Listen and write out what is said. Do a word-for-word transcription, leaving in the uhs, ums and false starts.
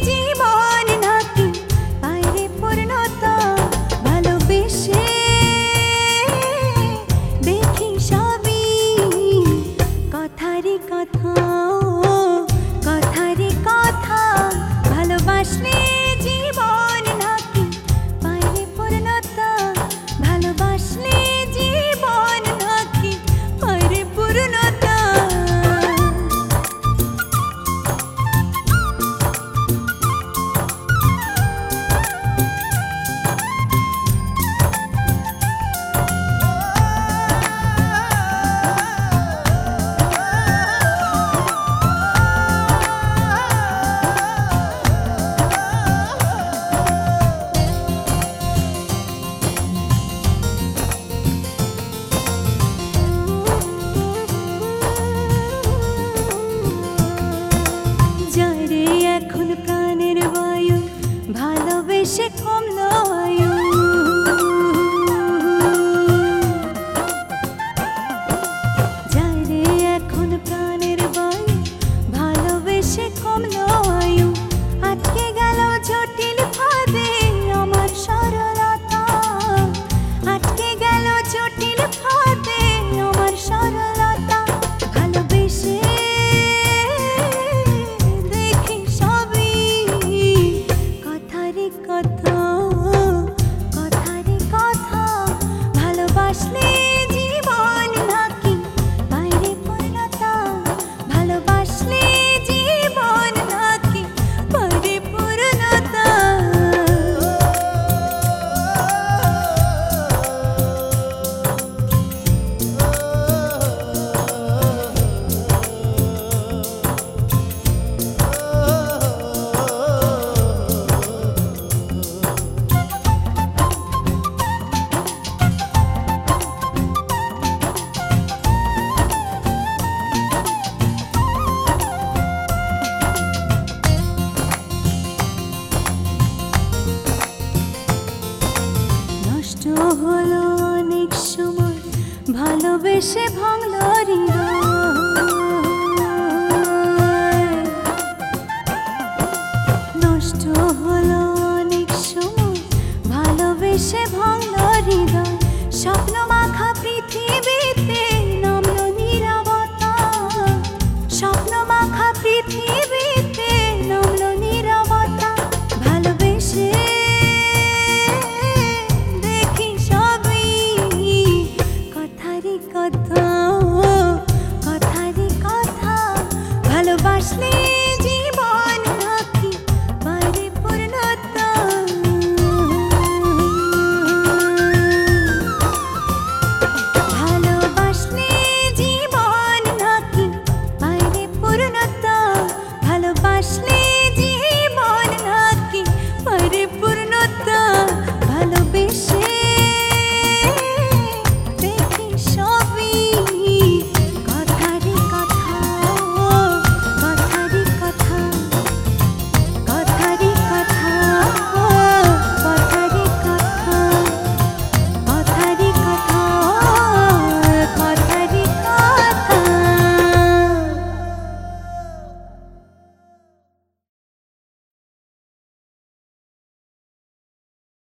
জীবন নাকি পাইরে পূর্ণতা ভালোবেসে দেখি সবই কথারই কথা কথারই কথা ভালোবাসলে জীবন নাকি পাইরে পূর্ণতা ভালোবাসলে জীবন নাকি পাইরে পূর্ণতা যারে এখন প্রাণের বায়ু ভালোবেসে কমলো আয়ু যারে এখন প্রাণের বায়ু ভালোবেসে কমলো আয়ু আটকে গেল জটিল ফাঁদে আমার সরলতা আটকে গেল জটিল ফাঁদে আমার সরলতা ভালোবেসে দেখি সবই কথারই কথা কথারই কথা ভালোবাসলে জীবন নাকি বাইরে পূর্ণতা ভালোবাসলে জীবন নাকি বাইরে পূর্ণতা নষ্ট হলো অনেক সময় ভালোবেসে ভাঙলো হৃদয় নষ্ট হলো অনেক সময় ভালোবেসে ভাঙলো হৃদয় স্বপ্ন মাখা পৃথিবী